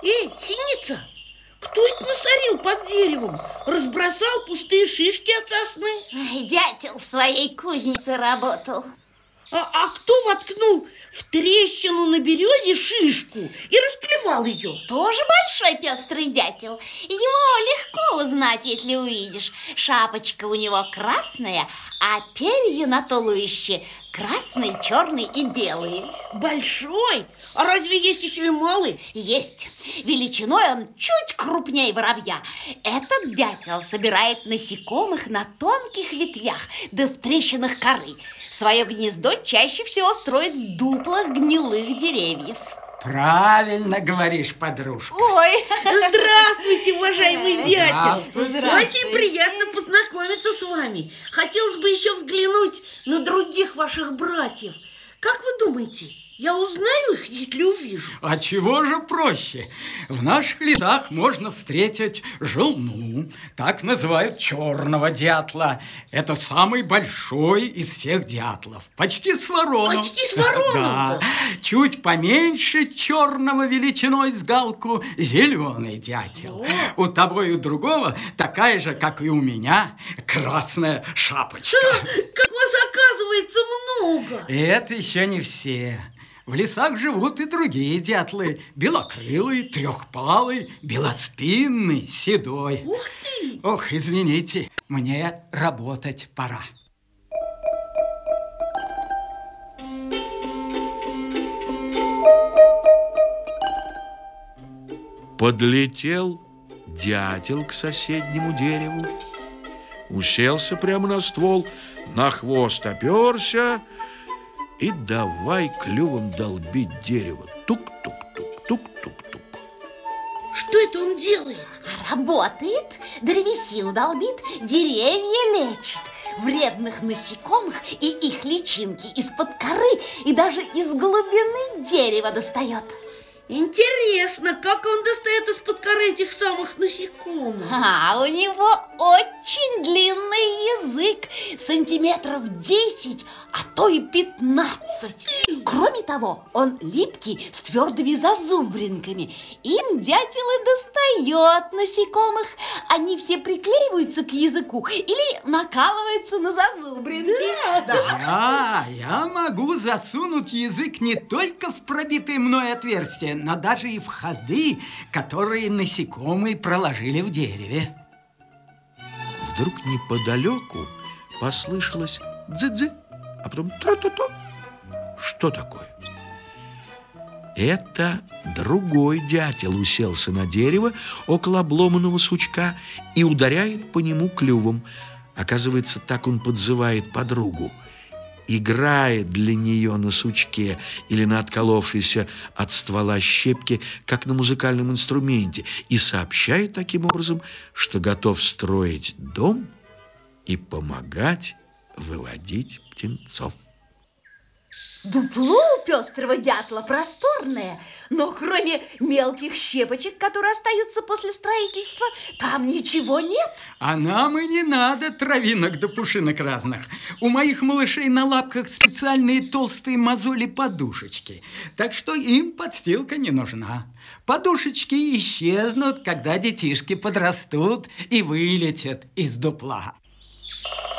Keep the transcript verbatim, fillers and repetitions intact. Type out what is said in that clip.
Эй, синица, кто это насорил под деревом? Разбросал пустые шишки от сосны? Ай, дятел в своей кузнице работал. А, а кто воткнул в трещину на березе шишку и расклевал ее? Тоже большой пестрый дятел. Его легко узнать, если увидишь. Шапочка у него красная, а перья на туловище красные, черные и белые. Большой? А разве есть еще и малый? Есть. Величиной он чуть крупнее воробья. Этот дятел собирает насекомых на тонких ветвях, да в трещинах коры. Свое гнездо чаще всего строит в дуплах гнилых деревьев. Правильно говоришь, подружка. Ой! Здравствуйте, уважаемый дятел! Здравствуйте. Очень приятно познакомиться с вами. Хотелось бы еще взглянуть на других ваших братьев. Как вы думаете, я узнаю их, если увижу? А чего же проще? В наших лесах можно встретить желну, так называют черного дятла. Это самый большой из всех дятлов, почти с вороном. Почти с вороном? Да. Чуть поменьше черного величиной с галку зеленый дятел. У того и у другого такая же, как и у меня, красная шапочка. Как вас, оказывается, много! И это еще не все. В лесах живут и другие дятлы. Белокрылый, трехпалый, белоспинный, седой. Ух ты! Ох, извините, мне работать пора. Подлетел дятел к соседнему дереву, уселся прямо на ствол, на хвост оперся и давай клювом долбить дерево. Тук-тук-тук, тук-тук-тук. Что это он делает? Работает, древесину долбит, деревья лечит, вредных насекомых и их личинки из-под коры и даже из глубины дерева достает. Интересно, как он достает из-под коры этих самых насекомых? А у него очень длинный язык, сантиметров десять, а то и пятнадцать. Кроме того, он липкий, с твердыми зазубринками. Им дятел и достает насекомых. Они все приклеиваются к языку или накалываются на зазубринки. Да. А, я могу засунуть язык не только в пробитые мной отверстия, но даже и в ходы, которые насекомые проложили в дереве. Вдруг неподалеку послышалось дзы-дзы, а потом тру-ту-ту. Что такое? Это другой дятел уселся на дерево около обломанного сучка и ударяет по нему клювом. Оказывается, так он подзывает подругу. Играет для нее на сучке или на отколовшейся от ствола щепке, как на музыкальном инструменте, и сообщает таким образом, что готов строить дом и помогать выводить птенцов. Дупло у пестрого дятла просторное, но кроме мелких щепочек, которые остаются после строительства, там ничего нет. А нам и не надо травинок да пушинок разных. У моих малышей на лапках специальные толстые мозоли-подушечки, так что им подстилка не нужна. Подушечки исчезнут, когда детишки подрастут и вылетят из дупла.